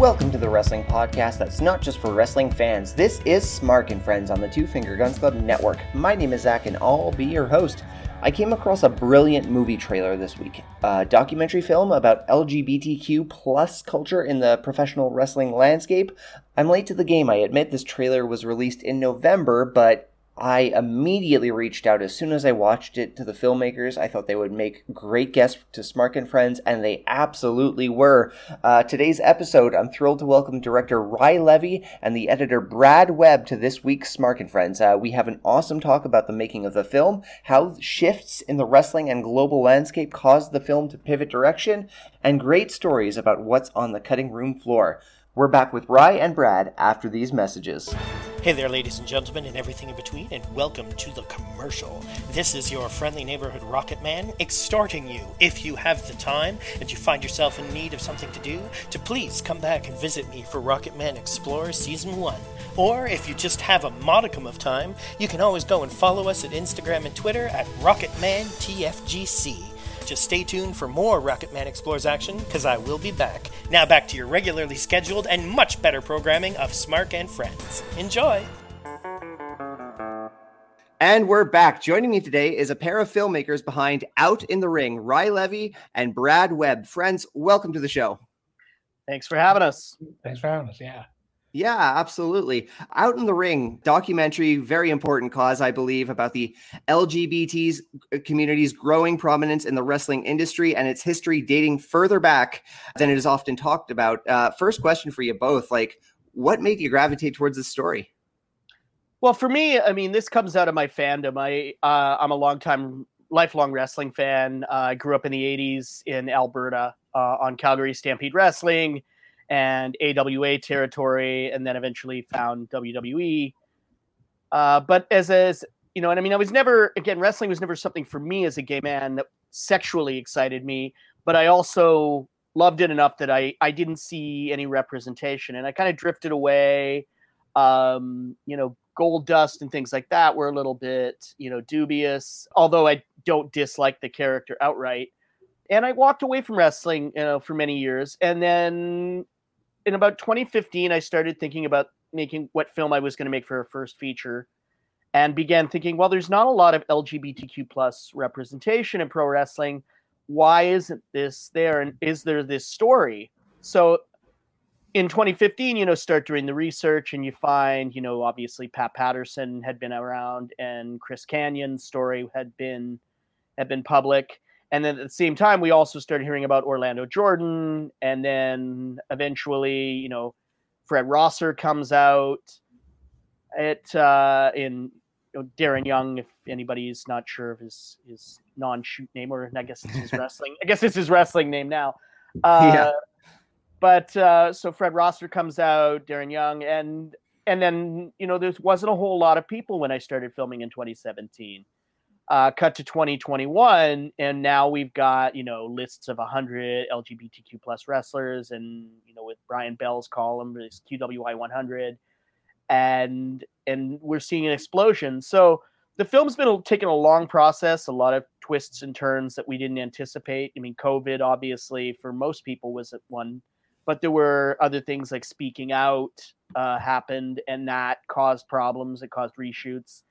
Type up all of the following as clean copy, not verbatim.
Welcome to the wrestling podcast that's not just for wrestling fans. This is Smark and Friends on the Two Finger Guns Club Network. My name is Zach and I'll be your host. I came across a brilliant movie trailer this week, a documentary film about LGBTQ plus culture in the professional wrestling landscape. I'm late to the game, I admit. This trailer was released in November, but I immediately reached out as soon as I watched it to the filmmakers. I thought they would make great guests to Smark and Friends, and they absolutely were. Today's episode, I'm thrilled to welcome director Rye Levy and the editor Brad Webb to this week's Smark and Friends. We have an awesome talk about the making of the film, how shifts in the wrestling and global landscape caused the film to pivot direction, and great stories about what's on the cutting room floor. We're back with Rye and Brad after these messages. Hey there, ladies and gentlemen, and everything in between, and welcome to the commercial. This is your friendly neighborhood Rocket Man, exhorting you, if you have the time and you find yourself in need of something to do, to please come back and visit me for Rocket Man Explorers Season 1. Or, if you just have a modicum of time, you can always go and follow us at Instagram and Twitter at RocketmanTFGC. Just stay tuned for more Rocket Man Explores action, because I will be back. Now back to your regularly scheduled and much better programming of Smark and Friends. Enjoy! And we're back. Joining me today is a pair of filmmakers behind Out in the Ring, Rye Levy and Brad Webb. Friends, welcome to the show. Thanks for having us. Thanks for having us, yeah. Yeah, absolutely. Out in the Ring, documentary, very important cause, I believe, about the LGBT community's growing prominence in the wrestling industry and its history dating further back than it is often talked about. First question for you both, what made you gravitate towards this story? Well, for me, this comes out of my fandom. I'm a lifelong wrestling fan. I grew up in the 80s in Alberta on Calgary Stampede Wrestling and AWA territory, and then eventually found WWE. But as you know, I was never, again, wrestling was never something for me as a gay man that sexually excited me, but I also loved it enough that I didn't see any representation, and I kind of drifted away. Gold Dust and things like that were a little bit, dubious, although I don't dislike the character outright. And I walked away from wrestling, for many years. And then in about 2015, I started thinking about making what film I was going to make for a first feature, and began thinking, well, there's not a lot of LGBTQ plus representation in pro wrestling. Why isn't this there? And is there this story? So in 2015, start doing the research, and you find, obviously Pat Patterson had been around, and Chris Canyon's story had been public. And then at the same time, we also started hearing about Orlando Jordan. And then eventually, Fred Rosser comes out in Darren Young, if anybody's not sure of his non-shoot name, or I guess it's his wrestling. I guess it's his wrestling name now. Yeah. But so Fred Rosser comes out, Darren Young, and then, there wasn't a whole lot of people when I started filming in 2017. Cut to 2021, and now we've got, lists of 100 LGBTQ plus wrestlers, and, with Brian Bell's column, this QWI 100, and we're seeing an explosion. So the film's been taking a long process, a lot of twists and turns that we didn't anticipate. COVID, obviously, for most people was at one, but there were other things like Speaking Out happened, and that caused problems. It caused reshoots.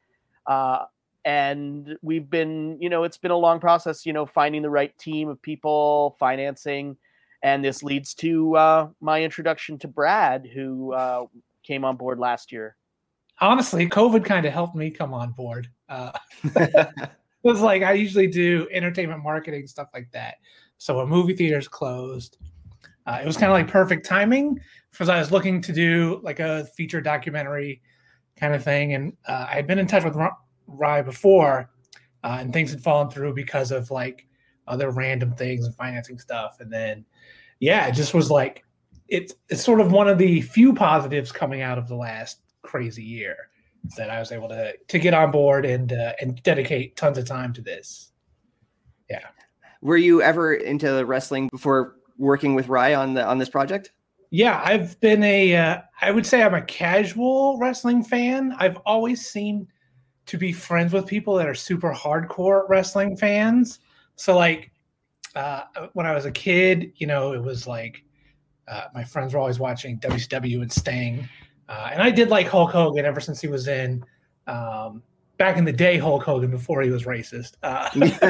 And we've been, it's been a long process, finding the right team of people, financing. And this leads to my introduction to Brad, who came on board last year. Honestly, COVID kind of helped me come on board. It was I usually do entertainment marketing, stuff like that. So when movie theaters closed, it was kind of perfect timing, because I was looking to do a feature documentary kind of thing. And I had been in touch with Rye before, and things had fallen through because of other random things and financing stuff. And then, it just was it's sort of one of the few positives coming out of the last crazy year, that I was able to get on board and dedicate tons of time to this. Yeah. Were you ever into wrestling before working with Rye on this project? Yeah, I've been I would say I'm a casual wrestling fan. I've always seemed to be friends with people that are super hardcore wrestling fans. So when I was a kid, it was My friends were always watching WCW and Sting. And I did like Hulk Hogan ever since he was in back in the day, Hulk Hogan, before he was racist. I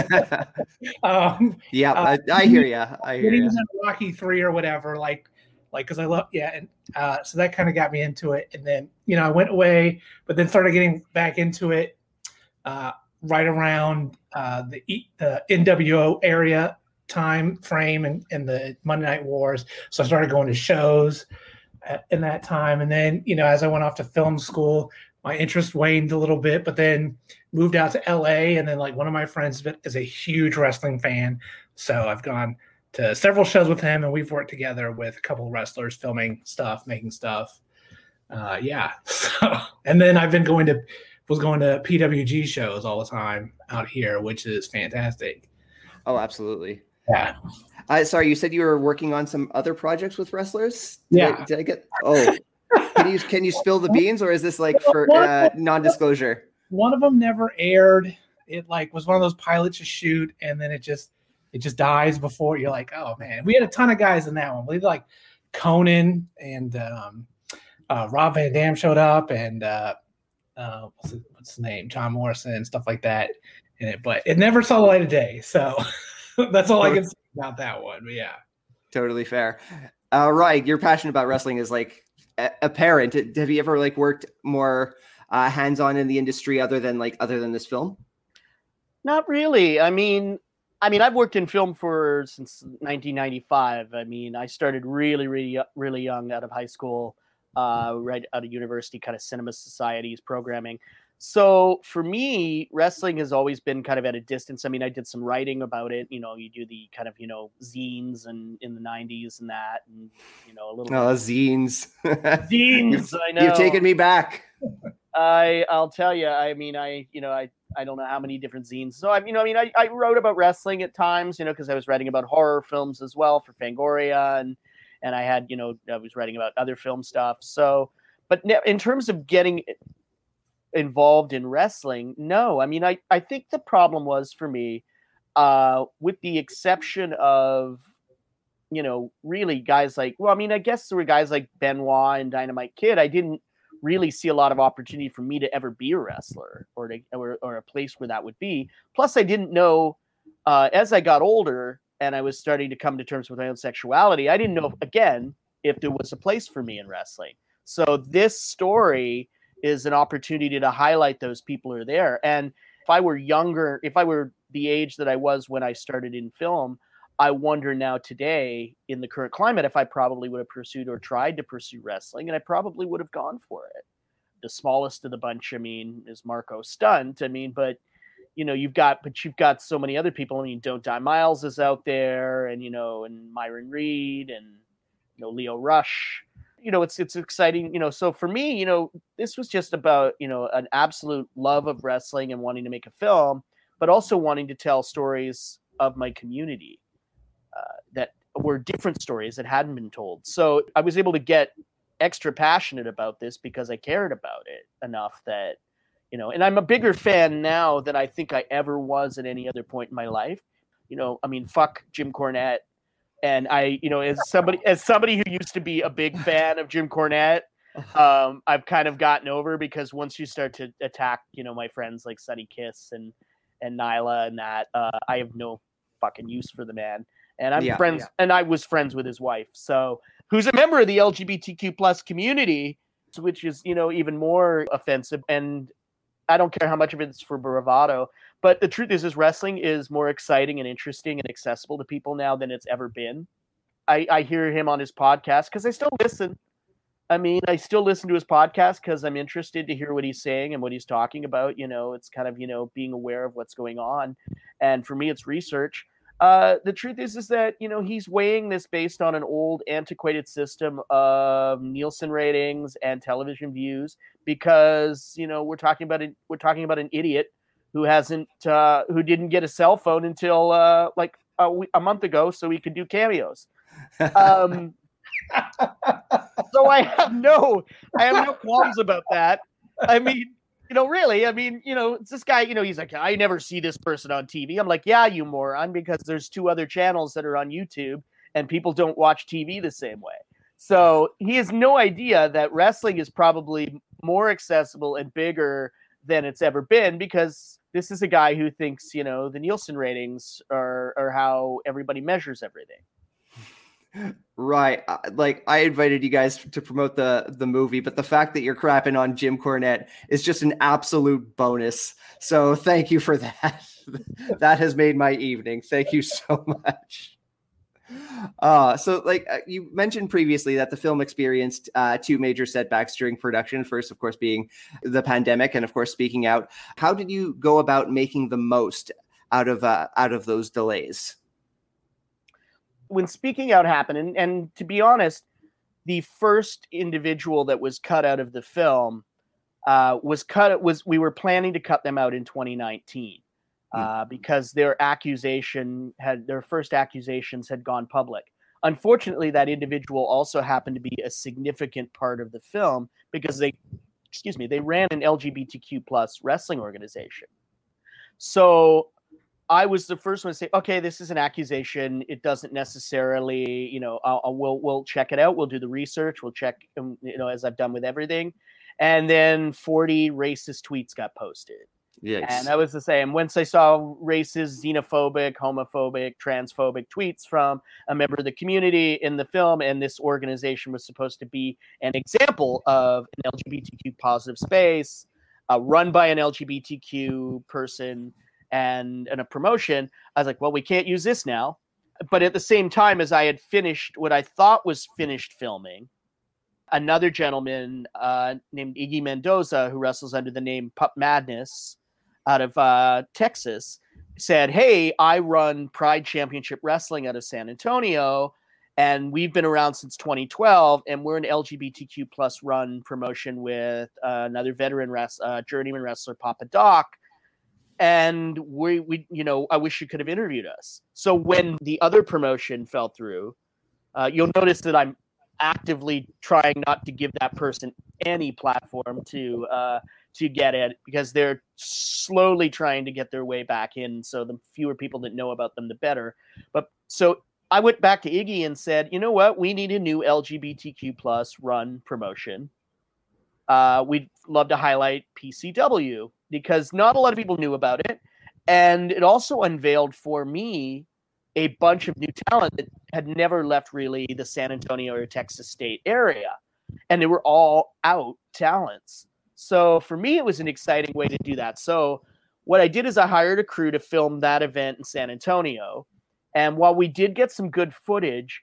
hear you. When he was in Rocky 3 or whatever, because I love, and so that kind of got me into it. And then, I went away, but then started getting back into it right around the NWO area time frame and the Monday Night Wars. So I started going to shows in that time. And then, as I went off to film school, my interest waned a little bit, but then moved out to LA. And then one of my friends is a huge wrestling fan. So I've gone to several shows with him, and we've worked together with a couple of wrestlers filming stuff, making stuff. So, and then I've been going to PWG shows all the time out here, which is fantastic. Oh, absolutely. Yeah. Sorry, you said you were working on some other projects with wrestlers? Did I get? Oh, can you spill the beans, or is this for non-disclosure? One of them never aired. It was one of those pilots you shoot, and then it just dies before you're like, oh man. We had a ton of guys in that one. We had Conan and Rob Van Dam showed up, and what's his name? John Morrison and stuff like that in it, but it never saw the light of day. So that's all I can say about that one. But yeah. Totally fair. Right. Your passion about wrestling is apparent. Have you ever worked more hands-on in the industry other than this film? Not really. I mean, I've worked in film since 1995. I started really, really, really young out of high school, right out of university, kind of cinema societies programming. So for me, wrestling has always been kind of at a distance. I did some writing about it. You do the kind of, zines and in the 90s and that, and, a little. Oh, zines. Zines, I know. You've taken me back. I'll tell you, I don't know how many different zines. So I wrote about wrestling at times, because I was writing about horror films as well for Fangoria, and I had, I was writing about other film stuff. So, but in terms of getting involved in wrestling, no. I think the problem was for me, with the exception of, really guys I guess there were guys like Benoit and Dynamite Kid. I didn't really see a lot of opportunity for me to ever be a wrestler or a place where that would be. Plus, I didn't know, as I got older and I was starting to come to terms with my own sexuality, I didn't know, again, if there was a place for me in wrestling. So this story is an opportunity to highlight those people who are there. And if I were younger, if I were the age that I was when I started in film, I wonder now today in the current climate, if I probably would have pursued or tried to pursue wrestling, and I probably would have gone for it. The smallest of the bunch, is Marco Stunt. But you've got so many other people. Don't Die Miles is out there, and and Myron Reed, and Leo Rush. It's exciting. So for me, this was just about an absolute love of wrestling and wanting to make a film, but also wanting to tell stories of my community that were different stories that hadn't been told. So I was able to get extra passionate about this because I cared about it enough that, and I'm a bigger fan now than I think I ever was at any other point in my life. Fuck Jim Cornette. And I, as somebody who used to be a big fan of Jim Cornette, I've kind of gotten over, because once you start to attack, my friends like Sonny Kiss and Nyla and that, I have no fucking use for the man. And I'm friends, and I was friends with his wife, so who's a member of the LGBTQ plus community, which is, even more offensive. And I don't care how much of it's for bravado, but the truth is wrestling is more exciting and interesting and accessible to people now than it's ever been. I hear him on his podcast because I still listen. I still listen to his podcast because I'm interested to hear what he's saying and what he's talking about. It's kind of, being aware of what's going on. And for me, it's research. The truth is that, he's weighing this based on an old antiquated system of Nielsen ratings and television views, because, we're talking about an idiot who didn't get a cell phone until a month ago, so he could do cameos. So I have no qualms about that. Really, it's this guy, he's like, I never see this person on TV. I'm like, yeah, you moron, because there's two other channels that are on YouTube, and people don't watch TV the same way. So he has no idea that wrestling is probably more accessible and bigger than it's ever been, because this is a guy who thinks, you know, the Nielsen ratings are how everybody measures everything. Right. Like, I invited you guys to promote the movie, but the fact that you're crapping on Jim Cornette is just an absolute bonus. So thank you for that. That has made my evening. Thank you so much. So you mentioned previously that the film experienced two major setbacks during production. First, of course, being the pandemic, and of course, speaking out. How did you go about making the most out of those delays? When Speaking Out happened, and to be honest, the first individual that was cut out of the film we were planning to cut them out in 2019 because their first accusations had gone public. Unfortunately, that individual also happened to be a significant part of the film because they ran an LGBTQ plus wrestling organization. So I was the first one to say, okay, this is an accusation. It doesn't necessarily, you know, we'll check it out. We'll do the research. We'll check, you know, as I've done with everything. And then 40 racist tweets got posted. Yes. And I was the same. Once I saw racist, xenophobic, homophobic, transphobic tweets from a member of the community in the film, and this organization was supposed to be an example of an LGBTQ positive space run by an LGBTQ person, and a promotion, I was like, well, we can't use this now. But at the same time, as I had finished what I thought was finished filming, another gentleman named Iggy Mendoza, who wrestles under the name Pup Madness out of Texas, said, hey, I run Pride Championship Wrestling out of San Antonio, and we've been around since 2012, and we're an LGBTQ plus run promotion with another veteran journeyman wrestler, Papa Doc. And we, you know, I wish you could have interviewed us. So when the other promotion fell through, you'll notice that I'm actively trying not to give that person any platform to get it, because they're slowly trying to get their way back in. So the fewer people that know about them, the better. But so I went back to Iggy and said, you know what? We need a new LGBTQ plus run promotion. We'd love to highlight PCW, because not a lot of people knew about it. And it also unveiled for me a bunch of new talent that had never left really the San Antonio or Texas State area. And they were all out talents. So for me, it was an exciting way to do that. So what I did is I hired a crew to film that event in San Antonio. And while we did get some good footage,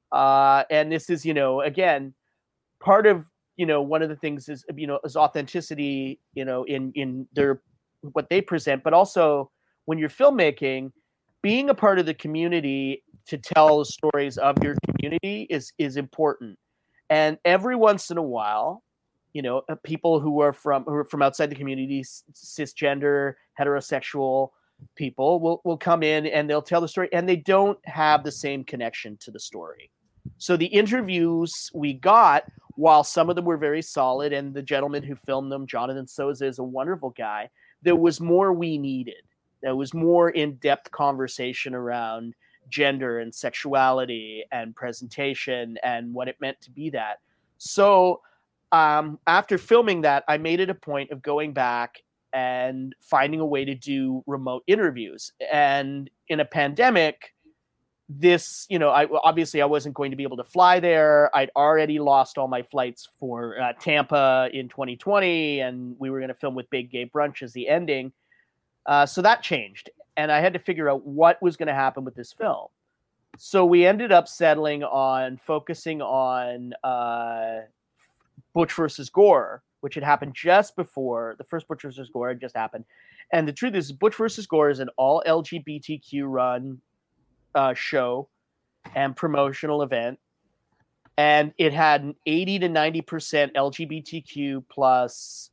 and this is, you know, again, part of, you know, one of the things is, you know, is authenticity, you know, in their, what they present, but also when you're filmmaking, being a part of the community to tell stories of your community is important. And every once in a while, you know, people who are from outside the community, cisgender, heterosexual people will come in and they'll tell the story, and they don't have the same connection to the story. So the interviews we got, while some of them were very solid, and the gentleman who filmed them, Jonathan Souza, is a wonderful guy, there was more we needed. There was more in-depth conversation around gender and sexuality and presentation and what it meant to be that. So after filming that, I made it a point of going back and finding a way to do remote interviews. And in a pandemic, this, you know, I wasn't going to be able to fly there. I'd already lost all my flights for Tampa in 2020, and we were going to film with Big Gay Brunch as the ending. So that changed, and I had to figure out what was going to happen with this film. So we ended up settling on focusing on Butch versus Gore, which had happened just before the first Butch versus Gore had just happened. And the truth is, Butch versus Gore is an all LGBTQ run show and promotional event, and it had an 80 to 90% LGBTQ plus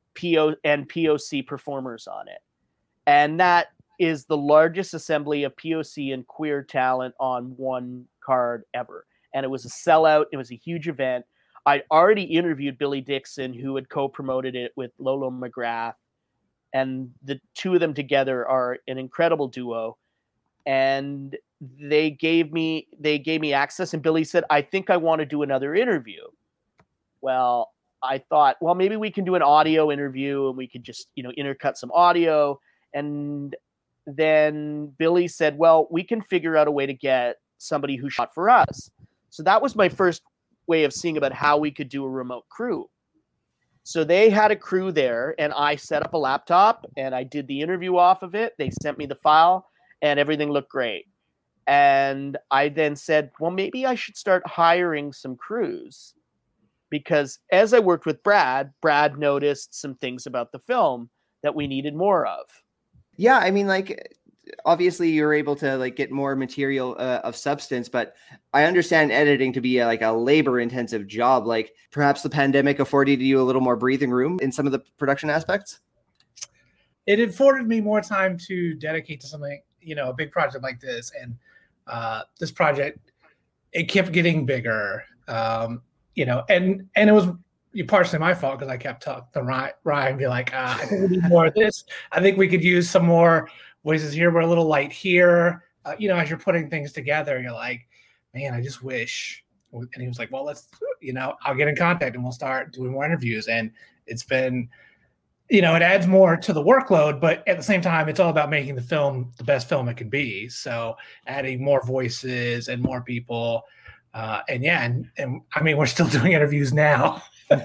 POC performers on it, and that is the largest assembly of POC and queer talent on one card ever. And it was a sellout. It was a huge event. I'd already interviewed Billy Dixon, who had co-promoted it with Lolo McGrath, and the two of them together are an incredible duo. and they gave me access, and Billy said, I think I want to do another interview. Well, I thought, well, maybe we can do an audio interview and we could just, intercut some audio. And then Billy said, well, we can figure out a way to get somebody who shot for us. So that was my first way of seeing about how we could do a remote crew. So they had a crew there, and I set up a laptop and I did the interview off of it. They sent me the file and everything looked great. And I then said, well, maybe I should start hiring some crews, because as I worked with Brad noticed some things about the film that we needed more of. Yeah, I mean, obviously you're able to get more material of substance, but I understand editing to be a labor intensive job. Perhaps the pandemic afforded you a little more breathing room in some of the production aspects. It afforded me more time to dedicate to something, a big project like this. And this project, it kept getting bigger, and it was partially my fault because I kept talking to Ryan and be like, I think we need more of this. I think we could use some more voices here. We're a little light here. As you're putting things together, you're like, man, I just wish. And he was like, well, let's, I'll get in contact and we'll start doing more interviews. And it's been, it adds more to the workload, but at the same time, it's all about making the film the best film it can be. So adding more voices and more people. And I mean, we're still doing interviews now.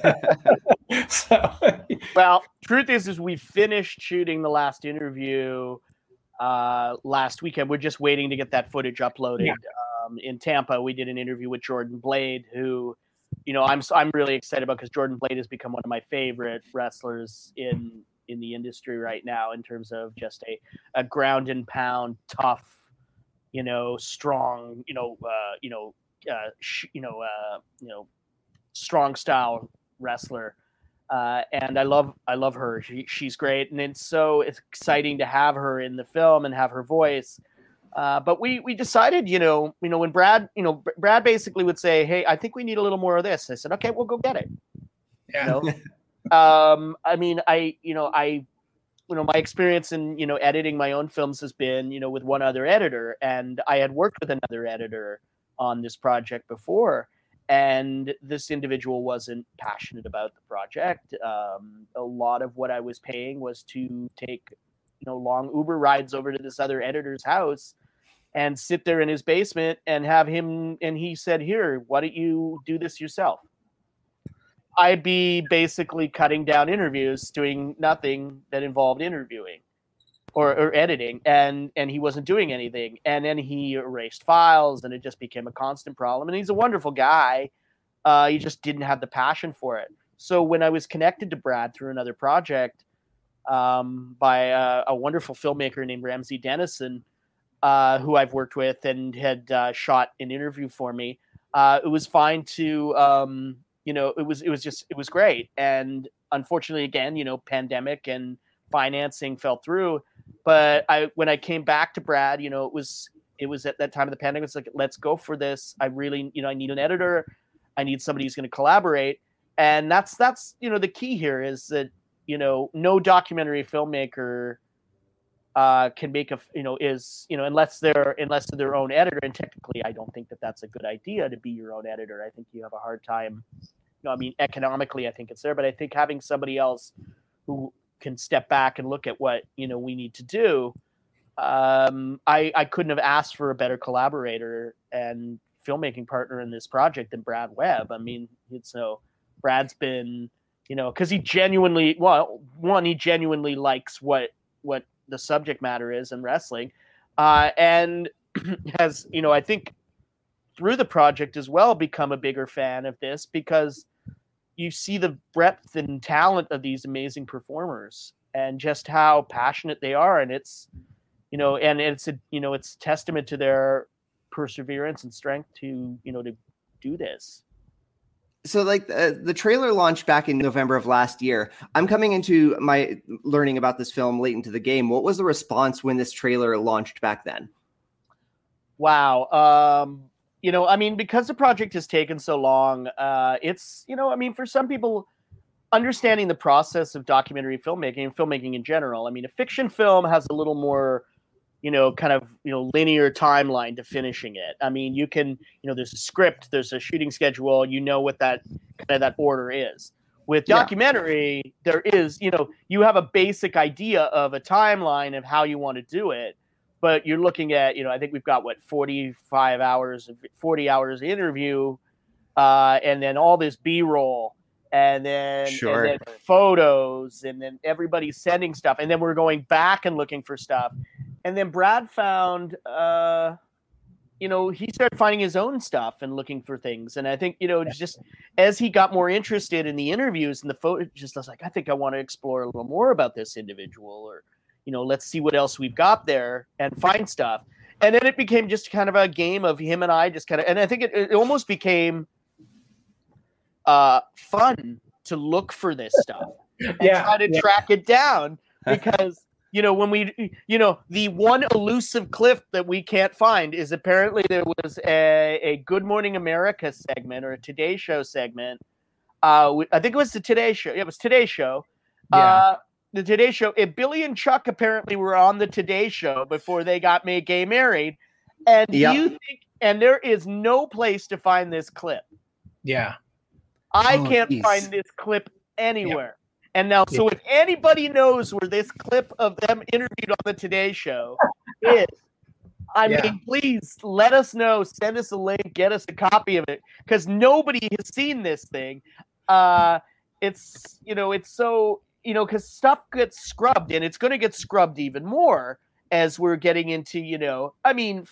Well, truth is we finished shooting the last interview last weekend. We're just waiting to get that footage uploaded. Yeah. In Tampa, we did an interview with Jordan Blade, who, I'm really excited about, because Jordan Blade has become one of my favorite wrestlers in the industry right now, in terms of just a ground and pound, tough, strong, strong style wrestler. And I love her. She's great. And it's exciting to have her in the film and have her voice. But we decided, when Brad basically would say, hey, I think we need a little more of this. I said, okay, we'll go get it. Yeah. I mean, my experience in, editing my own films has been, with one other editor, and I had worked with another editor on this project before, and this individual wasn't passionate about the project. A lot of what I was paying was to take, long Uber rides over to this other editor's house and sit there in his basement and have him. And he said, here, why don't you do this yourself? I'd be basically cutting down interviews, doing nothing that involved interviewing or editing. And he wasn't doing anything. And then he erased files, and it just became a constant problem. And he's a wonderful guy. He just didn't have the passion for it. So when I was connected to Brad through another project, by a wonderful filmmaker named Ramsey Dennison, who I've worked with and had shot an interview for me, it was fine to, it was great. And unfortunately, again, pandemic and financing fell through. But when I came back to Brad, it was at that time of the pandemic. It's like, let's go for this. I really, I need an editor. I need somebody who's going to collaborate. And that's the key here is that, no documentary filmmaker can make unless they're their own editor. And technically, I don't think that that's a good idea to be your own editor. I think you have a hard time. Economically, I think it's there, but I think having somebody else who can step back and look at what we need to do. I couldn't have asked for a better collaborator and filmmaking partner in this project than Brad Webb. I mean, Brad's been. Because he genuinely likes what the subject matter is in wrestling, and has, I think through the project as well, become a bigger fan of this, because you see the breadth and talent of these amazing performers and just how passionate they are. And it's, and it's testament to their perseverance and strength to do this. So the trailer launched back in November of last year. I'm coming into my learning about this film late into the game. What was the response when this trailer launched back then? Wow. Because the project has taken so long, it's, for some people, understanding the process of documentary filmmaking and filmmaking in general. I mean, a fiction film has a little more kind of, linear timeline to finishing it. I mean, you can, there's a script, there's a shooting schedule, what that kind of that order is. With documentary, there is, you have a basic idea of a timeline of how you want to do it, but you're looking at, I think we've got 40 hours interview, and then all this B-roll, and then photos, and then everybody's sending stuff, and then we're going back and looking for stuff. And then Brad found, he started finding his own stuff and looking for things. And I think, just as he got more interested in the interviews and the photos, I was like, I think I want to explore a little more about this individual, or, let's see what else we've got there and find stuff. And then it became just kind of a game of him and I just kind of, and I think it almost became fun to look for this stuff and try to track it down, because when we, the one elusive clip that we can't find is apparently there was a Good Morning America segment, or a Today Show segment. I think it was the Today Show. Yeah, it was Today Show. Yeah. The Today Show. Billy and Chuck apparently were on the Today Show before they got gay married. And you think, and there is no place to find this clip. Yeah. I can't find this clip anywhere. Yep. And now, so if anybody knows where this clip of them interviewed on the Today Show is, I mean, please let us know. Send us a link. Get us a copy of it, because nobody has seen this thing. It's so, because stuff gets scrubbed, and it's going to get scrubbed even more as we're getting into, I'm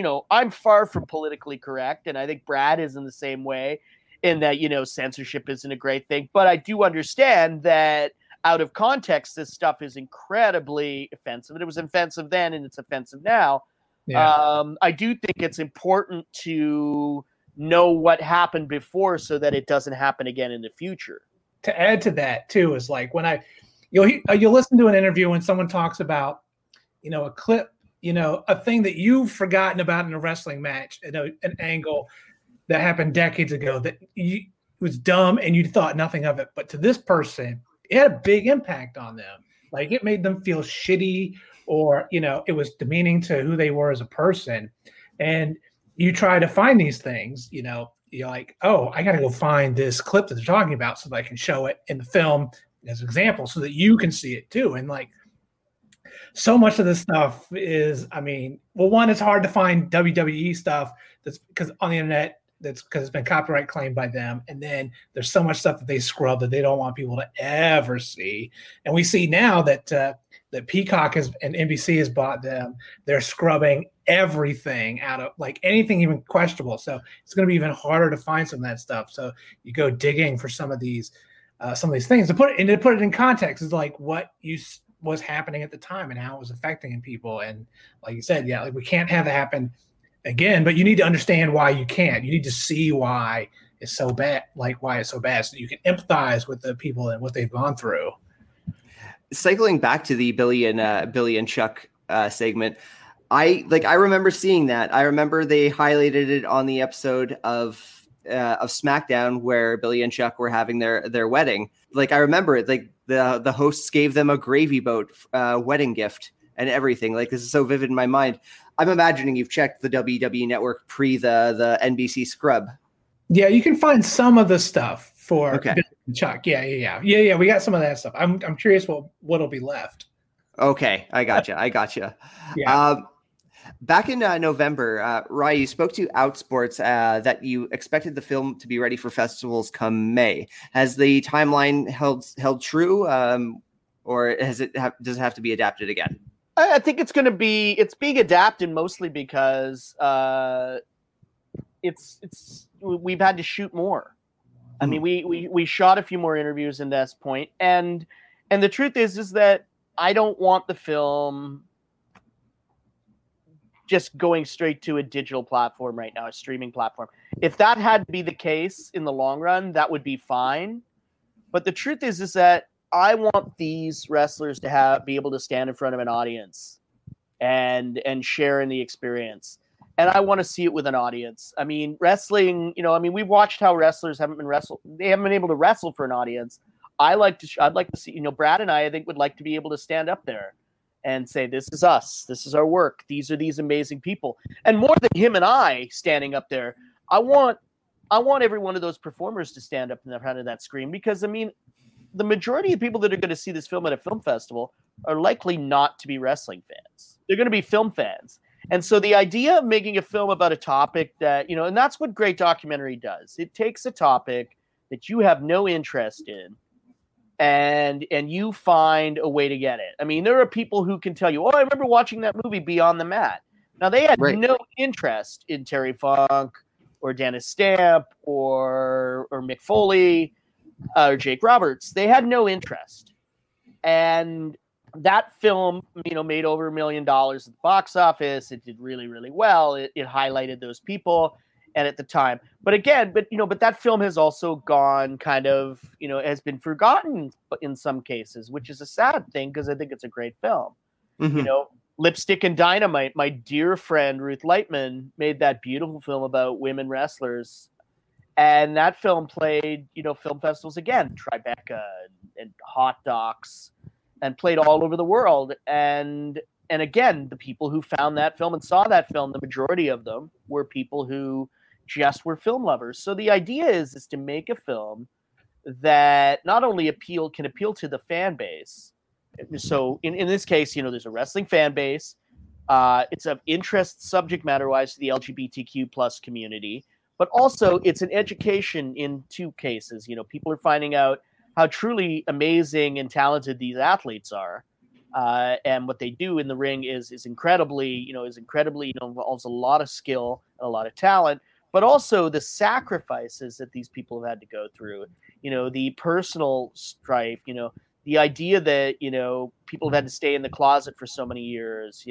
far from politically correct, and I think Brad is in the same way, in that, censorship isn't a great thing. But I do understand that out of context, this stuff is incredibly offensive. And it was offensive then, and it's offensive now. Yeah. I do think it's important to know what happened before so that it doesn't happen again in the future. To add to that, too, is like when you'll listen to an interview when someone talks about, a clip, a thing that you've forgotten about in a wrestling match, an angle that happened decades ago that was dumb and you thought nothing of it. But to this person, it had a big impact on them. Like, it made them feel shitty, or, it was demeaning to who they were as a person. And you try to find these things, you're like, oh, I got to go find this clip that they're talking about so that I can show it in the film as an example so that you can see it too. And like, so much of this stuff is, one, it's hard to find WWE stuff that's because on the internet, that's because it's been copyright claimed by them. And then there's so much stuff that they scrub that they don't want people to ever see. And we see now that that Peacock and NBC has bought them. They're scrubbing everything out of, like, anything even questionable. So it's going to be even harder to find some of that stuff. So you go digging for some of these things to put it in context is like what was happening at the time and how it was affecting people. And like you said, like we can't have it happen again, but you need to understand why you can't. You need to see why it's so bad, why it's so bad, so you can empathize with the people and what they've gone through. Cycling back to the Billy and Chuck segment, I remember seeing that. I remember they highlighted it on the episode of SmackDown where Billy and Chuck were having their wedding. Like, I remember it. Like, the hosts gave them a gravy boat wedding gift and everything. Like, this is so vivid in my mind. I'm imagining you've checked the WWE Network pre the NBC scrub. Yeah, you can find some of the stuff for Chuck. Yeah. We got some of that stuff. I'm curious what'll be left. Okay, I gotcha. Yeah. Back in November, Rye, you spoke to Outsports that you expected the film to be ready for festivals come May. Has the timeline held true, or does it have to be adapted again? I think it's being adapted mostly because we've had to shoot more. I mean, we shot a few more interviews in this point, and the truth is that I don't want the film just going straight to a digital platform right now, a streaming platform. If that had to be the case in the long run, that would be fine. But the truth is that I want these wrestlers to be able to stand in front of an audience and share in the experience. And I want to see it with an audience. I mean, wrestling, we've watched how wrestlers haven't been able to wrestle for an audience. I'd like to see, Brad and I think would like to be able to stand up there and say, this is us, this is our work, these are these amazing people. And more than him and I standing up there, I want every one of those performers to stand up in the front of that screen, because I mean, the majority of people that are going to see this film at a film festival are likely not to be wrestling fans. They're going to be film fans. And so the idea of making a film about a topic that, and that's what great documentary does. It takes a topic that you have no interest in, and you find a way to get it. I mean, there are people who can tell you, I remember watching that movie Beyond the Mat. Now, they had no interest in Terry Funk or Dennis Stamp or Mick Foley or Jake Roberts. They had no interest. And that film, made over $1 million at the box office. It did really, really well. It highlighted those people. And at the time, but that film has also gone kind of, has been forgotten in some cases, which is a sad thing, because I think it's a great film. Mm-hmm. Lipstick and Dynamite, my dear friend Ruth Lightman made that beautiful film about women wrestlers. And that film played, film festivals again, Tribeca and Hot Docs, and played all over the world. And again, the people who found that film and saw that film, the majority of them were people who just were film lovers. So the idea is to make a film that not only can appeal to the fan base. So in this case, there's a wrestling fan base. It's of interest subject matter wise to the LGBTQ plus community, but also it's an education in two cases. People are finding out how truly amazing and talented these athletes are. And what they do in the ring is incredibly, involves a lot of skill and a lot of talent, but also the sacrifices that these people have had to go through, the personal strife, the idea that, people have had to stay in the closet for so many years,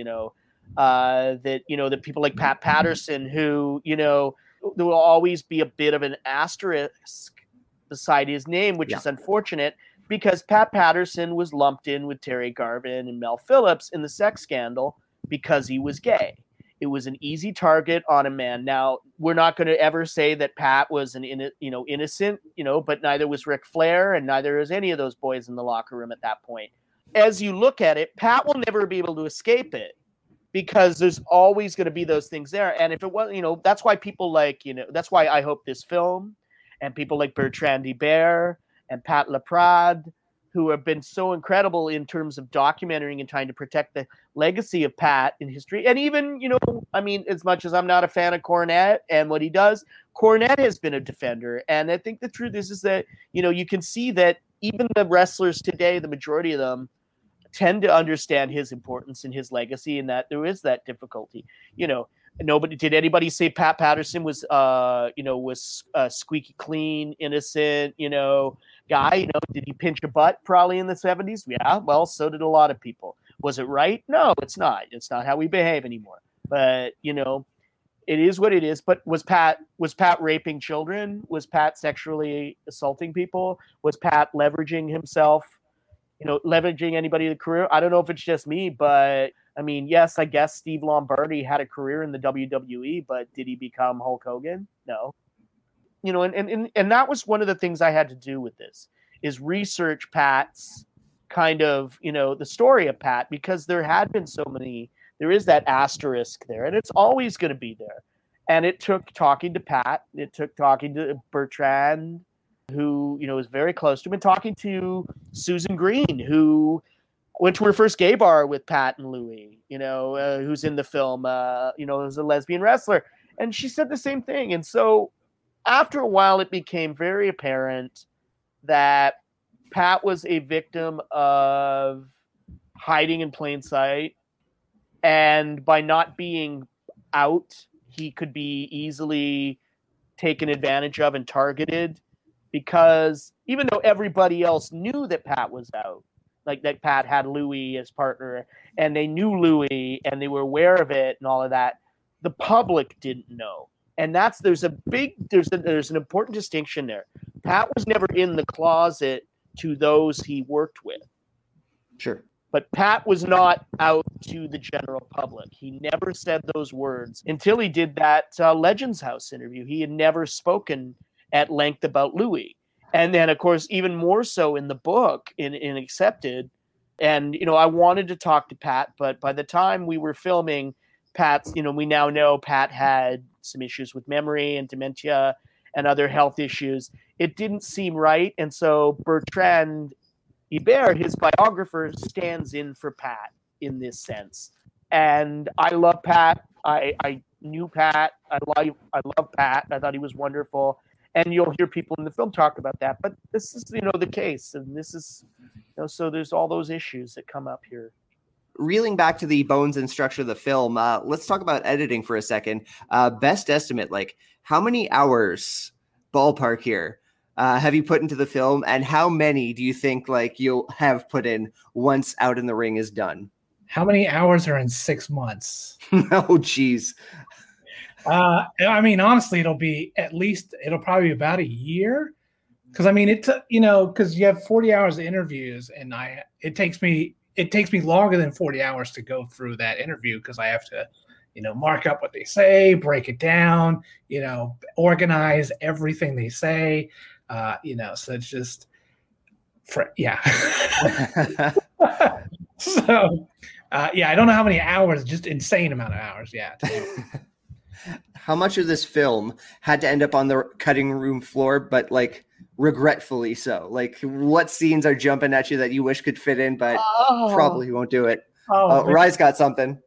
that people like Pat Patterson, who, there will always be a bit of an asterisk beside his name, which is unfortunate, because Pat Patterson was lumped in with Terry Garvin and Mel Phillips in the sex scandal because he was gay. It was an easy target on a man. Now, we're not going to ever say that Pat was innocent, but neither was Ric Flair, and neither is any of those boys in the locker room at that point. As you look at it, Pat will never be able to escape it, because there's always going to be those things there. And if it was, that's why people like, that's why I hope this film, and people like Bertrand Hébert and Pat Laprade, who have been so incredible in terms of documenting and trying to protect the legacy of Pat in history. And even, as much as I'm not a fan of Cornette and what he does, Cornette has been a defender. And I think the truth is that, you can see that even the wrestlers today, the majority of them, tend to understand his importance and his legacy, and that there is that difficulty. Did anybody say Pat Patterson was squeaky clean, innocent, guy? Did he pinch a butt probably in the 70s? Yeah, well, so did a lot of people. Was it right? No, it's not. It's not how we behave anymore. But, it is what it is. But was Pat raping children? Was Pat sexually assaulting people? Was Pat leveraging himself, leveraging anybody in the career? I don't know if it's just me, but yes, I guess Steve Lombardi had a career in the WWE, but did he become Hulk Hogan? No. And that was one of the things I had to do with this, is research Pat's kind of, the story of Pat, because there had been so many, there is that asterisk there, and it's always going to be there. And it took talking to Pat, it took talking to Bertrand, who, was very close to him, and talking to Susan Green, who went to her first gay bar with Pat and Louie, who's in the film, who's a lesbian wrestler. And she said the same thing. And so after a while, it became very apparent that Pat was a victim of hiding in plain sight. And by not being out, he could be easily taken advantage of and targeted, because even though everybody else knew that Pat was out, like that Pat had Louie as partner, and they knew Louie and they were aware of it and all of that, the public didn't know. And there's an important distinction there. Pat was never in the closet to those he worked with. Sure. But Pat was not out to the general public. He never said those words until he did that Legends House interview. He had never spoken at length about Louie. And then, of course, even more so in the book, in Accepted, And, I wanted to talk to Pat, but by the time we were filming, Pat's, we now know Pat had some issues with memory and dementia and other health issues. It didn't seem right. And so Bertrand Hébert, his biographer, stands in for Pat in this sense. And I love Pat. I knew Pat. I love Pat. I thought he was wonderful. And you'll hear people in the film talk about that. But this is, the case. And this is, so there's all those issues that come up here. Reeling back to the bones and structure of the film, let's talk about editing for a second. Best estimate, like how many hours, ballpark here, have you put into the film, and how many do you think like you'll have put in once Out in the Ring is done? How many hours are in 6 months? Oh, geez. I mean, honestly, it'll probably be about a year. Because I mean, because you have 40 hours of interviews, and it takes me longer than 40 hours to go through that interview because I have to, mark up what they say, break it down, organize everything they say, so it's just, yeah. So, I don't know how many hours, just insane amount of hours. Yeah. How much of this film had to end up on the cutting room floor, but like regretfully so? Like, what scenes are jumping at you that you wish could fit in, but probably won't do it? Rye's got something.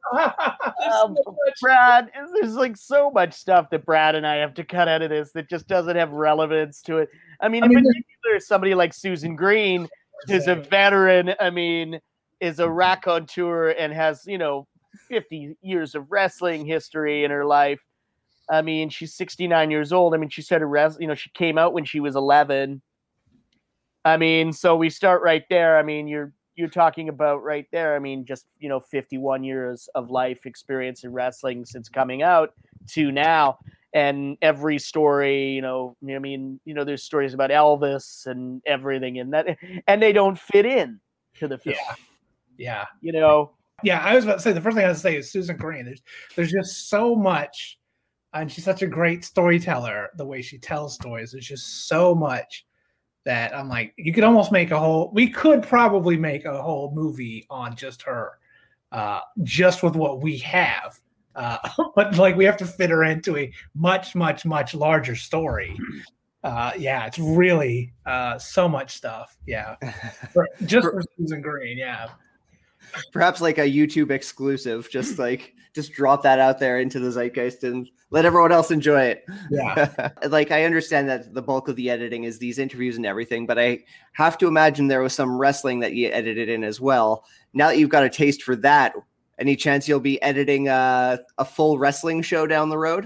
Brad, there's like so much stuff that Brad and I have to cut out of this that just doesn't have relevance to it. I mean, in particular, somebody like Susan Green, who's a veteran, is a raconteur and has, 50 years of wrestling history in her life. I mean, she's 69 years old. I mean, she started wrestling, she came out when she was 11. I mean, so we start right there. I mean, you're talking about right there. I mean, just, 51 years of life experience in wrestling since coming out to now. And every story, there's stories about Elvis and everything in that, and they don't fit in to the film. Yeah. Yeah, I was about to say, the first thing I was to say is Susan Green. There's just so much, and she's such a great storyteller, the way she tells stories. There's just so much that I'm like, we could probably make a whole movie on just her, just with what we have. But like, we have to fit her into a much, much, much larger story. It's really so much stuff. Yeah. For Susan Green. Yeah. Perhaps like a YouTube exclusive, just drop that out there into the zeitgeist and let everyone else enjoy it. Yeah. Like, I understand that the bulk of the editing is these interviews and everything, but I have to imagine there was some wrestling that you edited in as well. Now that you've got a taste for that, any chance you'll be editing a full wrestling show down the road?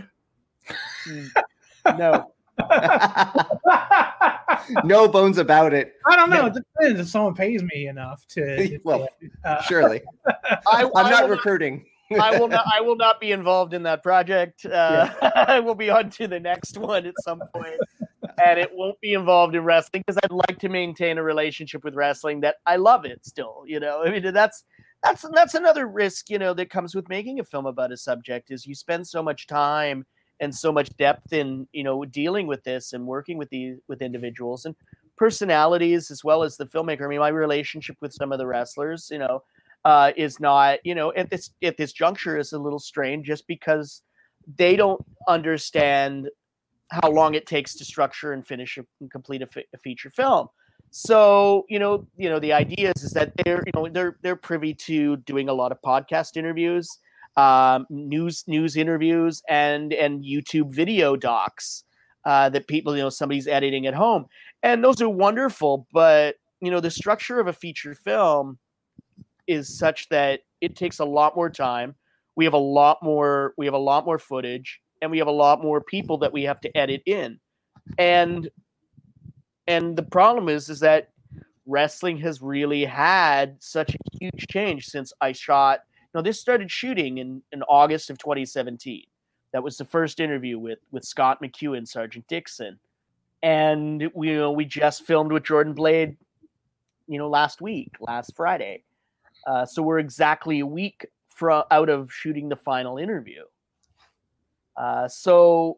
No. No bones about it. I don't know. It depends if someone pays me enough to. Well, surely. I'm not recruiting. I will not be involved in that project. I will be on to the next one at some point, and it won't be involved in wrestling because I'd like to maintain a relationship with wrestling that I love it still. I mean, that's another risk, that comes with making a film about a subject is you spend so much time and so much depth in, dealing with this and working with individuals and personalities as well as the filmmaker. I mean, my relationship with some of the wrestlers, is not, at this juncture is a little strained just because they don't understand how long it takes to structure and finish and complete a feature film. So, the idea is that they're privy to doing a lot of podcast interviews, news interviews and YouTube video docs that people, somebody's editing at home. And those are wonderful. But, the structure of a feature film is such that it takes a lot more time. We have a lot more footage, and we have a lot more people that we have to edit in. And the problem is that wrestling has really had such a huge change since I shot. This started shooting in August of 2017. That was the first interview with Scott McEwen, Sergeant Dixon. And we just filmed with Jordan Blade, last Friday. So we're exactly a week out of shooting the final interview. So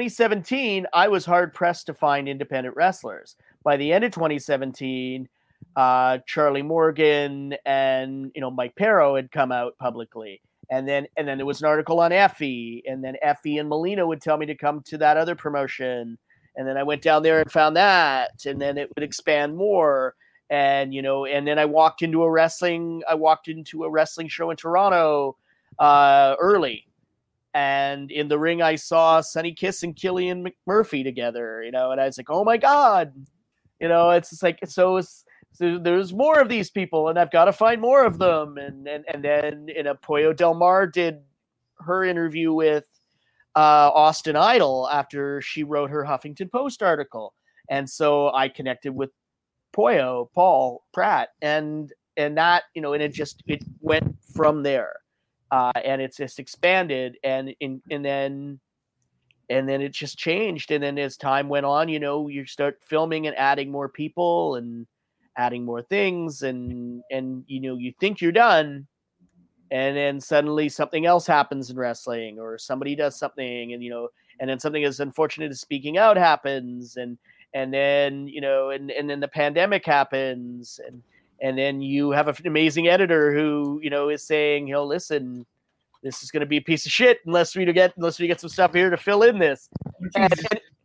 2017, I was hard pressed to find independent wrestlers. By the end of 2017, Charlie Morgan and Mike Perro had come out publicly. And then there was an article on Effie, and then Effie and Molina would tell me to come to that other promotion. And then I went down there and found that, and then it would expand more. And, and then I walked into a wrestling show in Toronto early. And in the ring, I saw Sonny Kiss and Killian McMurphy together, and I was like, oh my God, it's just like, so there's more of these people, and I've got to find more of them. And then Pollo Del Mar did her interview with Austin Idol after she wrote her Huffington Post article. And so I connected with Paul Pratt, and that, and it went from there. And it's just expanded, and then it just changed. And then as time went on, you start filming and adding more people and adding more things, and you think you're done, and then suddenly something else happens in wrestling, or somebody does something, and then something as unfortunate as speaking out happens, and then and then the pandemic happens, and then you have an amazing editor who is saying, listen, this is going to be a piece of shit unless we get some stuff here to fill in this. And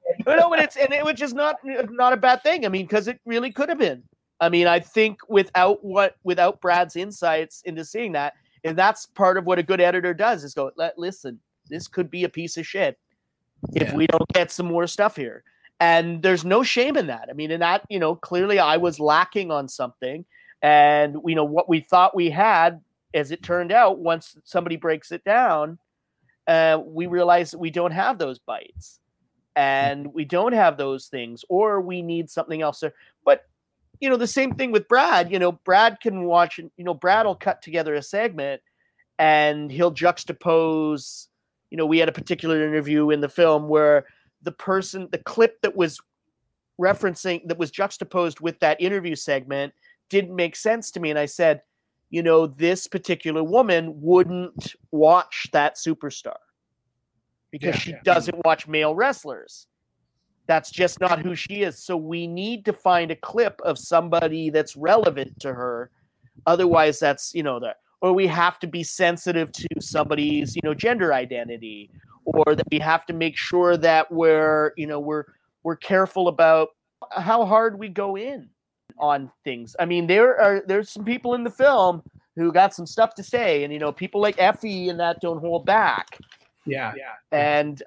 it was just not a bad thing. I mean, because it really could have been. I mean, I think without Brad's insights into seeing that, and that's part of what a good editor does, is go, listen, this could be a piece of shit if we don't get some more stuff here. And there's no shame in that. I mean, in that, clearly I was lacking on something, and what we thought we had, as it turned out, once somebody breaks it down, we realize that we don't have those bites, and we don't have those things, or we need something else. But the same thing with Brad. Brad can watch. Brad will cut together a segment, and he'll juxtapose. We had a particular interview in the film where the clip that was juxtaposed with that interview segment didn't make sense to me, and I said, this particular woman wouldn't watch that superstar because she doesn't watch male wrestlers. That's just not who she is. So we need to find a clip of somebody that's relevant to her. Otherwise, that's, or we have to be sensitive to somebody's, gender identity, or that we have to make sure that we're careful about how hard we go in on things. I mean, there's some people in the film who got some stuff to say, and people like Effie and that don't hold back. Yeah. And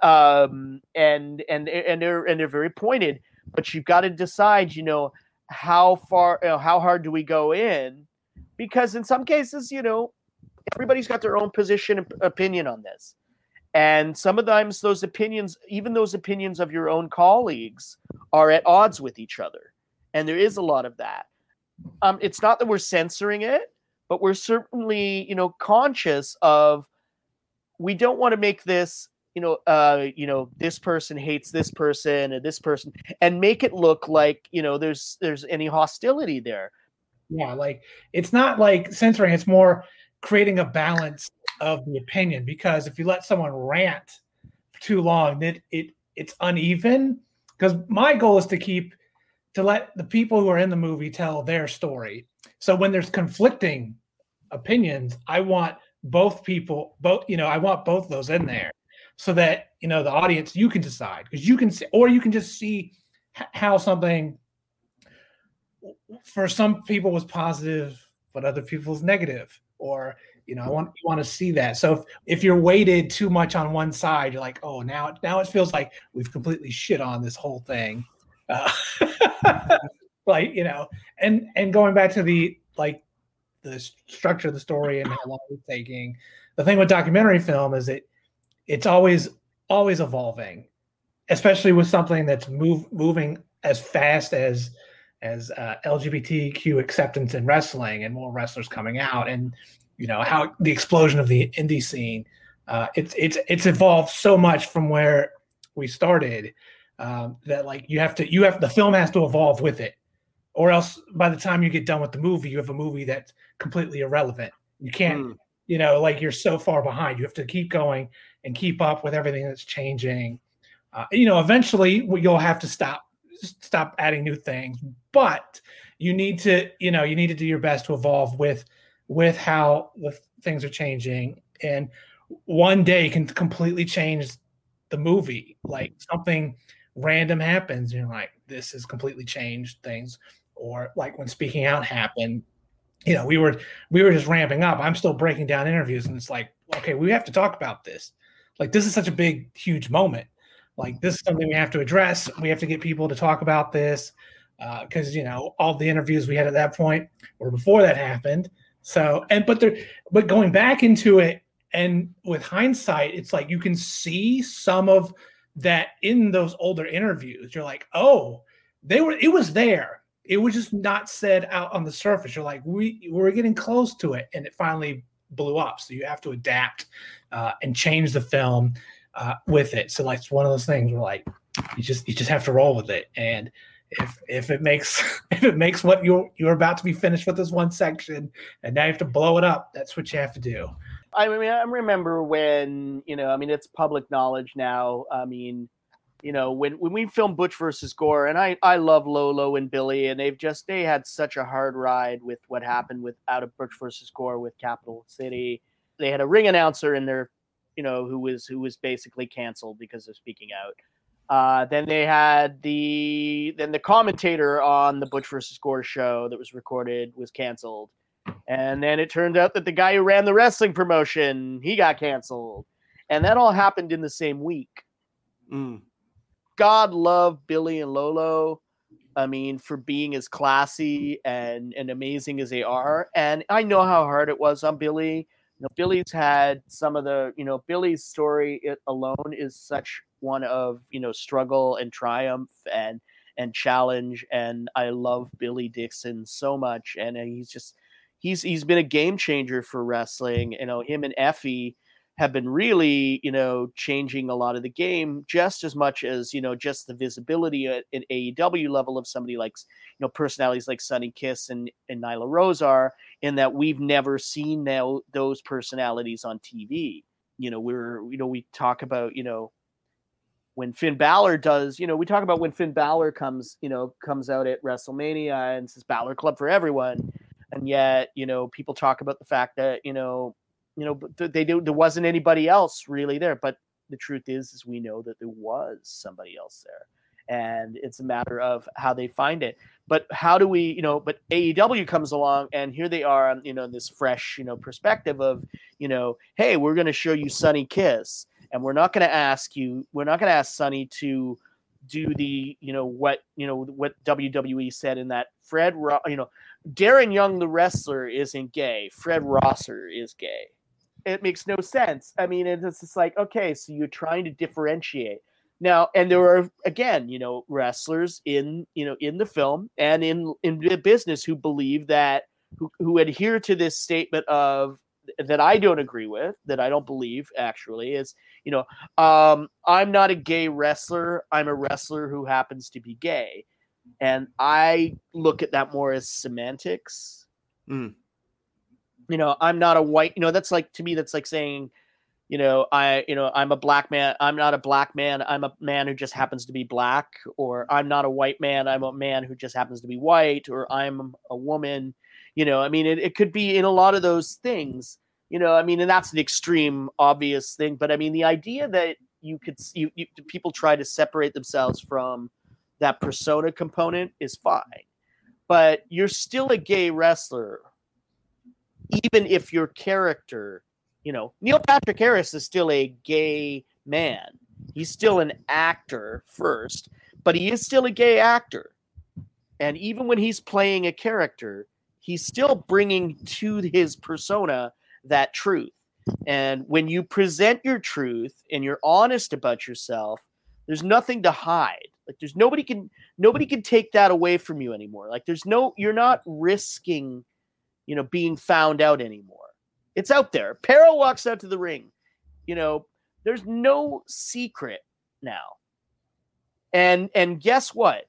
they're very pointed, but you've got to decide, how hard do we go in? Because in some cases, everybody's got their own position and opinion on this. And sometimes those opinions, even those opinions of your own colleagues, are at odds with each other. And there is a lot of that. It's not that we're censoring it, but we're certainly, conscious of, we don't want to make this, this person hates this person and this person, and make it look like, there's any hostility there. Yeah, like it's not like censoring; it's more creating a balance of the opinion. Because if you let someone rant for too long, then it's uneven. Because my goal is to let the people who are in the movie tell their story. So when there's conflicting opinions, I want both I want both of those in there, so that the audience, you can decide, because you can see, or you can just see how something for some people was positive but other people's negative, or you want to see that. So if you're weighted too much on one side, you're like, oh, now it feels like we've completely shit on this whole thing. And going back to the structure of the story and how long it's taking. The thing with documentary film is it's always evolving, especially with something that's moving as fast as LGBTQ acceptance in wrestling and more wrestlers coming out, and how the explosion of the indie scene. It's evolved so much from where we started that the film has to evolve with it. Or else by the time you get done with the movie, you have a movie that's completely irrelevant. You can't, you're so far behind. You have to keep going and keep up with everything that's changing. Eventually you'll have to stop adding new things. But you need to do your best to evolve with how the things are changing. And one day can completely change the movie. Like something random happens, you're like, this has completely changed things. Or like when Speaking Out happened, we were just ramping up. I'm still breaking down interviews, and it's like, okay, we have to talk about this. Like, this is such a big, huge moment. Like, this is something we have to address. We have to get people to talk about this because all the interviews we had at that point were before that happened. So, but going back into it, and with hindsight, it's like you can see some of that in those older interviews. You're like, oh, it was there. It was just not said out on the surface. You're like, we're getting close to it, and it finally blew up. So you have to adapt and change the film with it. So like, it's one of those things where like you just have to roll with it. And if it makes what you're about to be finished with this one section, and now you have to blow it up, that's what you have to do. I mean, I remember when it's public knowledge now. I mean, when we filmed Butch versus Gore, and I love Lolo and Billy, and they had such a hard ride with what happened out of Butch versus Gore with Capital City. They had a ring announcer in there, who was basically canceled because of speaking out. Then they had the commentator on the Butch versus Gore show that was recorded was canceled. And then it turned out that the guy who ran the wrestling promotion, he got canceled. And that all happened in the same week. God love Billy and Lolo, I mean, for being as classy and amazing as they are. And I know how hard it was on Billy. Billy's had some of the, Billy's story alone is such one of, struggle and triumph and challenge. And I love Billy Dixon so much. And he's been a game changer for wrestling. Him and Effie have been really, changing a lot of the game just as much as, just the visibility at AEW level of somebody like, personalities like Sonny Kiss and Nyla Rose are, in that we've never seen those personalities on TV. We talk about, when Finn Balor does, we talk about when Finn Balor comes out at WrestleMania and says Balor Club for everyone. And yet, people talk about the fact that, there wasn't anybody else really there. But the truth is we know that there was somebody else there. And it's a matter of how they find it. But how do we, but AEW comes along, and here they are on, this fresh, perspective of, hey, we're going to show you Sonny Kiss. And we're not going to ask Sonny to do the, what WWE said in that Darren Young, the wrestler, isn't gay. Fred Rosser is gay. It makes no sense. I mean, it's just like, okay, so you're trying to differentiate now. And there are, again, wrestlers in the film and in the business who believe that, who adhere to this statement of, that I don't agree with, that I don't believe actually is, I'm not a gay wrestler. I'm a wrestler who happens to be gay. And I look at that more as semantics. I'm not a white, that's like, to me, that's like saying, I'm a black man. I'm not a black man. I'm a man who just happens to be black, or I'm not a white man. I'm a man who just happens to be white, or I'm a woman, it could be in a lot of those things, and that's an extreme obvious thing. But I mean, the idea that people try to separate themselves from that persona component is fine, but you're still a gay wrestler, even if your character, Neil Patrick Harris is still a gay man. He's still an actor first, but he is still a gay actor. And even when he's playing a character, he's still bringing to his persona that truth. And when you present your truth and you're honest about yourself, there's nothing to hide. Like there's nobody can take that away from you anymore. Like you're not risking, being found out anymore. It's out there. Perro walks out to the ring. There's no secret now. And guess what?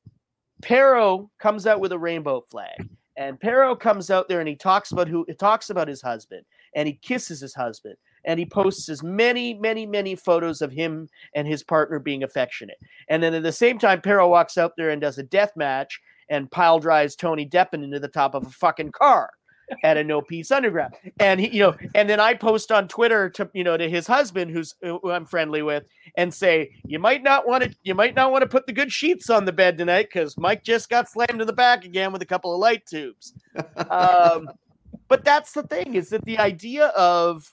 Perro comes out with a rainbow flag. And Perro comes out there and he talks about his husband, and he kisses his husband, and he posts as many, many, many photos of him and his partner being affectionate. And then at the same time, Perro walks out there and does a death match, and pile drives Tony Deppen into the top of a fucking car at a No Peace Underground. And he, and then I post on Twitter to his husband, who I'm friendly with, and say, you might not want to put the good sheets on the bed tonight because Mike just got slammed in the back again with a couple of light tubes. But that's the thing, is that the idea of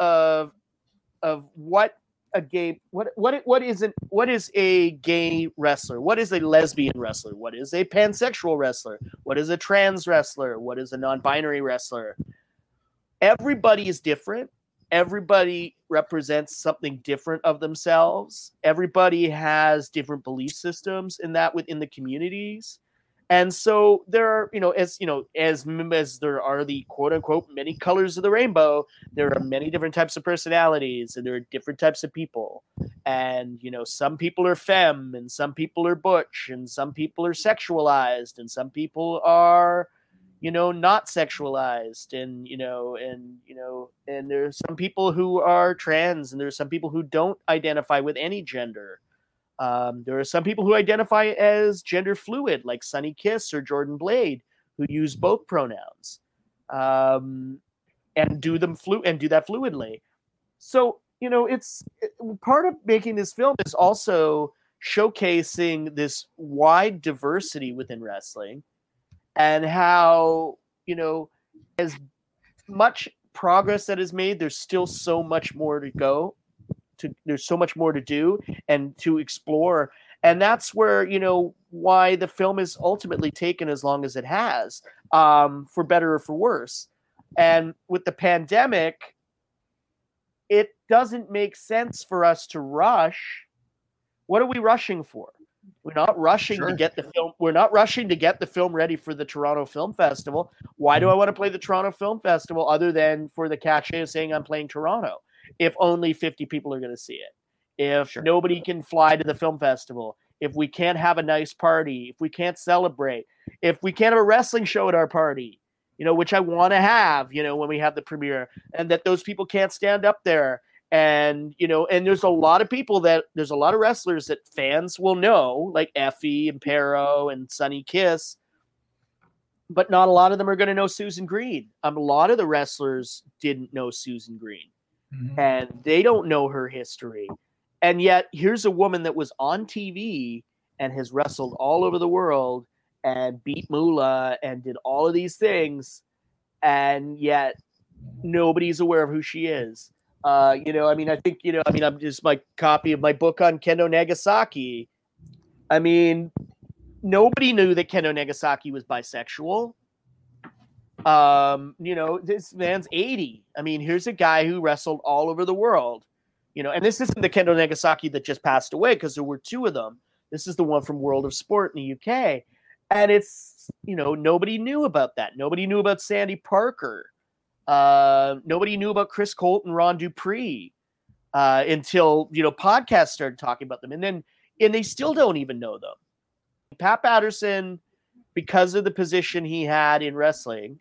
what a gay, what is a gay wrestler? What is a lesbian wrestler? What is a pansexual wrestler? What is a trans wrestler? What is a non-binary wrestler? Everybody is different. Everybody represents something different of themselves. Everybody has different belief systems within the communities. And so there are, as there are the quote unquote many colors of the rainbow, there are many different types of personalities, and there are different types of people. And, some people are femme, and some people are butch, and some people are sexualized, and some people are, not sexualized, and there's some people who are trans, and there's some people who don't identify with any gender. There are some people who identify as gender fluid, like Sonny Kiss or Jordan Blade, who use both pronouns, and do that fluidly. So, it's part of making this film is also showcasing this wide diversity within wrestling, and how, as much progress that is made, there's still so much more to go. There's so much more to do and to explore. And that's where, why the film is ultimately taken as long as it has, for better or for worse. And with the pandemic, it doesn't make sense for us to rush. What are we rushing for? We're not rushing to get the film. We're not rushing to get the film ready for the Toronto Film Festival. Why do I want to play the Toronto Film Festival other than for the cachet of saying I'm playing Toronto? If only 50 people are going to see it, if nobody can fly to the film festival, if we can't have a nice party, if we can't celebrate, if we can't have a wrestling show at our party, which I want to have, when we have the premiere, and that those people can't stand up there. And, and there's a lot of wrestlers that fans will know, like Effie and Pero and Sonny Kiss, but not a lot of them are going to know Susan Green. A lot of the wrestlers didn't know Susan Green. Mm-hmm. And they don't know her history. And yet here's a woman that was on TV and has wrestled all over the world and beat Moolah and did all of these things. And yet nobody's aware of who she is. I think, I'm just my copy of my book on Kendo Nagasaki. I mean, nobody knew that Kendo Nagasaki was bisexual. This man's 80. I mean, here's a guy who wrestled all over the world, and this isn't the Kendo Nagasaki that just passed away, because there were two of them. This is the one from World of Sport in the UK. And it's, nobody knew about that. Nobody knew about Sandy Parker. Nobody knew about Chris Colt and Ron Dupree, until, podcasts started talking about them. And they still don't even know them. Pat Patterson, because of the position he had in wrestling,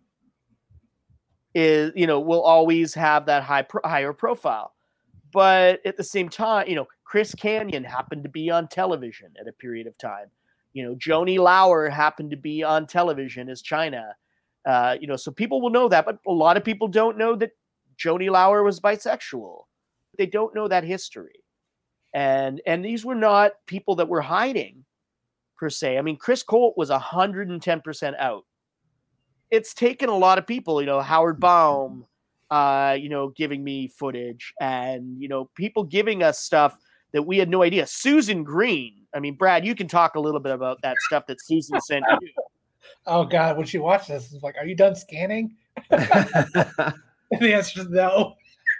will always have that higher profile. But at the same time, Chris Kanyon happened to be on television at a period of time. Joni Lauer happened to be on television as Chyna. So people will know that, but a lot of people don't know that Joni Lauer was bisexual. They don't know that history. And these were not people that were hiding, per se. I mean, Chris Colt was 110% out. It's taken a lot of people, Howard Baum, giving me footage, and, people giving us stuff that we had no idea. Susan Green. I mean, Brad, you can talk a little bit about that stuff that Susan sent you. Oh God, when she watched this, it's like, are you done scanning? The answer is no.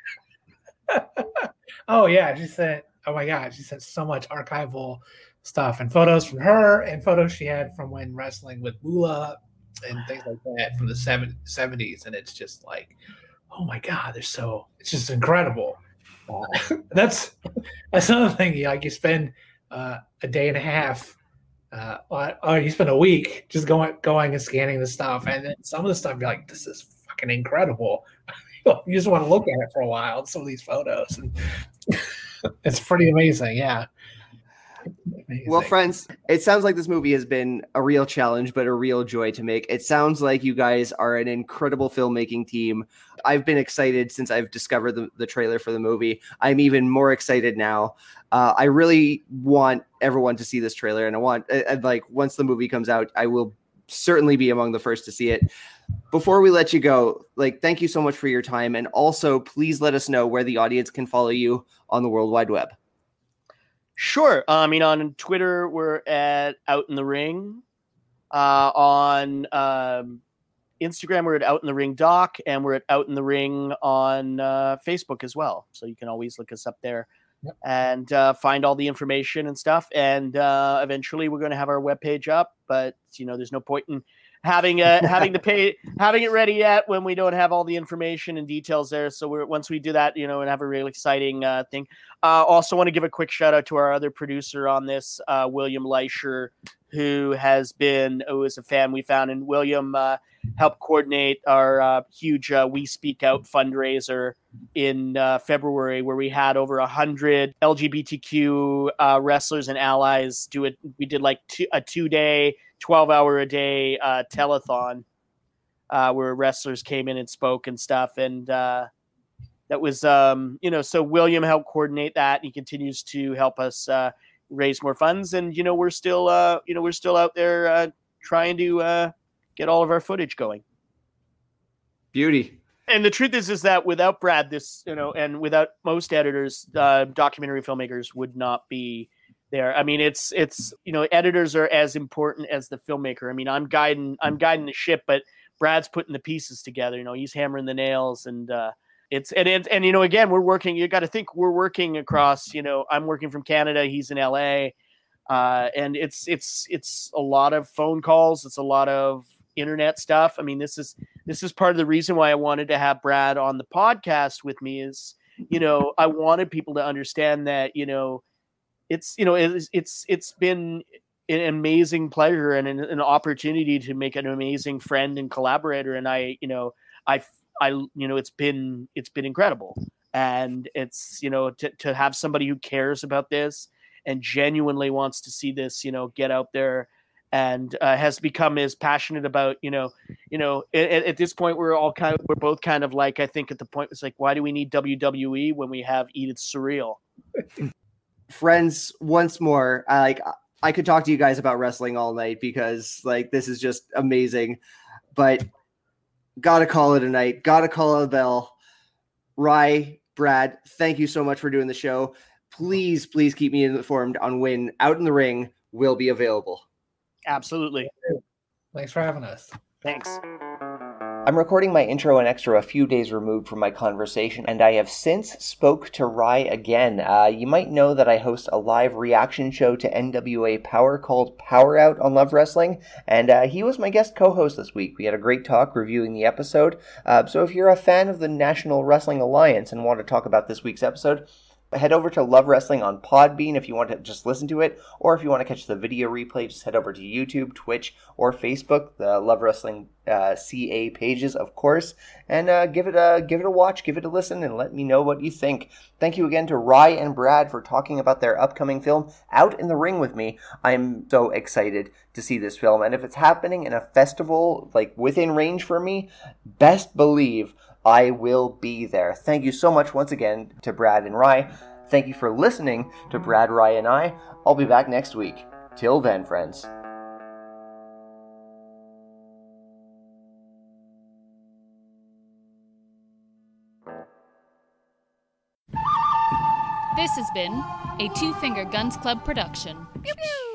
Oh yeah, she sent. Oh my God, she sent so much archival stuff and photos from her and photos she had from when wrestling with Moolah and things like that from the 70s, and it's just like, oh my God, it's just incredible. That's another thing. Like, you spend a day and a half, or you spend a week just going and scanning the stuff, and then some of the stuff you're like, this is fucking incredible. You just want to look at it for a while. Some of these photos, and it's pretty amazing. Yeah. Well, friends, it sounds like this movie has been a real challenge, but a real joy to make. It sounds like you guys are an incredible filmmaking team. I've been excited since I've discovered the trailer for the movie. I'm even more excited now. I really want everyone to see this trailer, and I want, once the movie comes out, I will certainly be among the first to see it. Before we let you go, thank you so much for your time, and also please let us know where the audience can follow you on the World Wide Web. Sure. On Twitter, we're at Out in the Ring. On Instagram, we're at Out in the Ring Doc, and we're at Out in the Ring on Facebook as well. So you can always look us up there and find all the information and stuff. And eventually, we're going to have our webpage up, but there's no point in having it ready yet when we don't have all the information and details there. So once we do that, and have a real exciting thing. Also want to give a quick shout out to our other producer on this, William Leischer, who is a fan we found, and William helped coordinate our huge We Speak Out fundraiser in February, where we had over 100 LGBTQ wrestlers and allies do it. We did a 2-day, 12-hour-a-day telethon where wrestlers came in and spoke and stuff. And that was, so William helped coordinate that, and he continues to help us raise more funds. And, we're still out there trying to get all of our footage going. Beauty. And the truth is that without Brad, and without most editors, documentary filmmakers would not be there. I mean, it's editors are as important as the filmmaker. I mean, I'm guiding the ship, but Brad's putting the pieces together. He's hammering the nails, and again, we're working. You got to think we're working across. I'm working from Canada. He's in LA, and it's a lot of phone calls. It's a lot of internet stuff. I mean, this is part of the reason why I wanted to have Brad on the podcast with me. Is I wanted people to understand that it's been an amazing pleasure and an opportunity to make an amazing friend and collaborator. And it's been incredible. And it's, to have somebody who cares about this and genuinely wants to see this, get out there and has become as passionate about, at this point, we're both kind of like, I think at the point it's like, why do we need WWE when we have Eat It Surreal? Friends, once more, I could talk to you guys about wrestling all night because this is just amazing, but gotta call it a night. Gotta call it a bell. Rye, Brad, thank you so much for doing the show. Please keep me informed on when Out in the Ring will be available. Absolutely. Thanks for having us. Thanks. I'm recording my intro and extra a few days removed from my conversation, and I have since spoke to Rye again. You might know that I host a live reaction show to NWA Power called Power Out on Love Wrestling, and he was my guest co-host this week. We had a great talk reviewing the episode, so if you're a fan of the National Wrestling Alliance and want to talk about this week's episode, head over to Love Wrestling on Podbean if you want to just listen to it, or if you want to catch the video replay, just head over to YouTube, Twitch, or Facebook, the Love Wrestling CA pages, of course, and give it a watch, give it a listen, and let me know what you think. Thank you again to Rye and Brad for talking about their upcoming film, Out in the Ring with me. I'm so excited to see this film, and if it's happening in a festival, within range for me, best believe I will be there. Thank you so much once again to Brad and Rye. Thank you for listening to Brad, Rye, and I. I'll be back next week. Till then, friends. This has been a Two Finger Guns Club production. Pew pew!